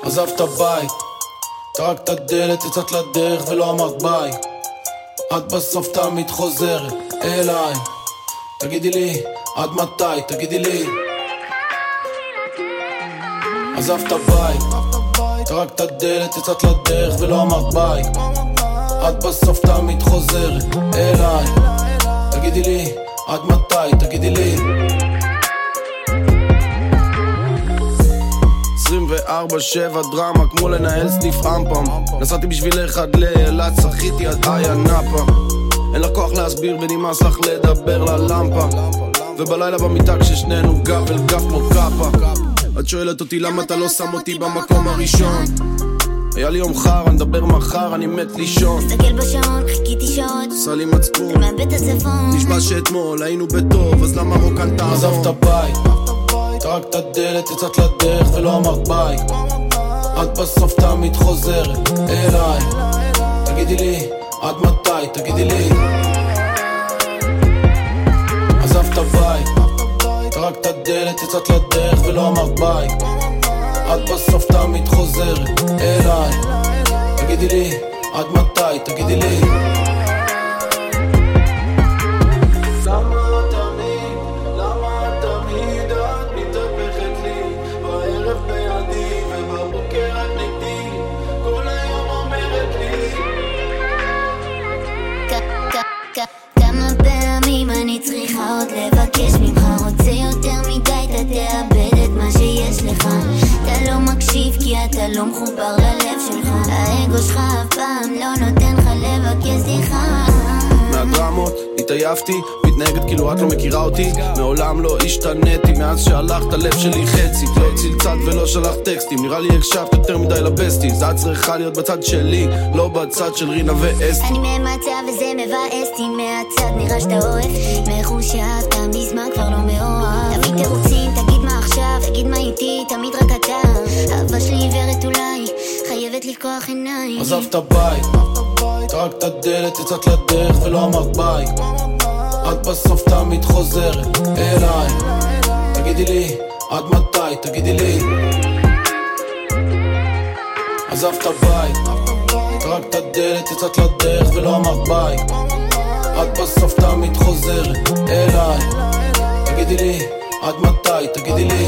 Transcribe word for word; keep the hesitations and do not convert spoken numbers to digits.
עזבת בית, טרקת דלת, יצאת לדרך ולא אמרת ביי. את בסוף תמיד חוזרת אליי. תגידי לי, עד מתי? תגידי לי. עזבת בית, טרקת דלת, יצאת לדרך ולא אמרת ביי. את בסוף תמיד חוזרת אליי. תגידי לי, עד מתי? תגידי לי. עשרים וארבע שבע דרמה כמו לנהל סניף אמפם. נסעתי בשבילך עד לאילת, שחיתי עד איה נאפה. אין לך כוח להסביר ונמאס לך לדבר ללמפה. ובלילה במיטה כששנינו גב אל גב כמו קאפה. את שואלת אותי למה אתה לא שם אותי במקום הראשון. היה לי יום חר, נדבר מחר, אני מת לישון. תסתכל בשעון, חיכיתי שעות, עושה לי מצפון, מאבד הצפון. נשבע שאתמול היינו בטוב, אז למה רוקן תעזור? עזבת בית, טרקת דלת, יצאת לדרך ולא אמרת ביי. את בסוף תמיד חוזרת אליי. תגידי לי, עד מתי? תגידי לי. עזבת בית, טרקת דלת, יצאת לדרך ולא אמרת ביי. את בסוף תמיד חוזרת אליי. תגידי לי, עד מתי? תגידי לי. צריכה עוד לבקש ממך, רוצה יותר מדי, אתה תאבד את מה שיש לך. אתה לא מקשיב כי אתה לא מחובר ללב שלך. האגו שלך אף פעם לא נותן לך לבקש סליחה. מהדרמות התעייפתי, מתנהגת כאילו את לא מכירה אותי. מעולם לא השתניתי מאז שהלכת הלב שלי חצי. לא צלצת ולא שלח טקסטים, נראה לי הקשבת יותר מדי לבסטי. זה את צריכה להיות בצד שלי, לא בצד של רינה ואסתי. אני ממצא וזה מבאסתי, מהצד נראה שאתה אוהב מחושב, אתה מזמן כבר לא מאוהב. תמיד תירוצים, תגיד מה עכשיו, תגיד מה איתי, תמיד רק אתה. אהבה שלי עיוורת אולי, חייבת לפקוח עיניים. עזבת בית, טרקת דלת, יצאת לדרך ולא אמרת ביי. את בסוף תמיד חוזרת אליי. תגידי לי, עד מתי? תגידי לי. עזבת בית, טרקת דלת, יצאת לדרך ולא אמרת ביי. את בסוף תמיד חוזרת אליי. תגידי לי, עד מתי? תגידי לי.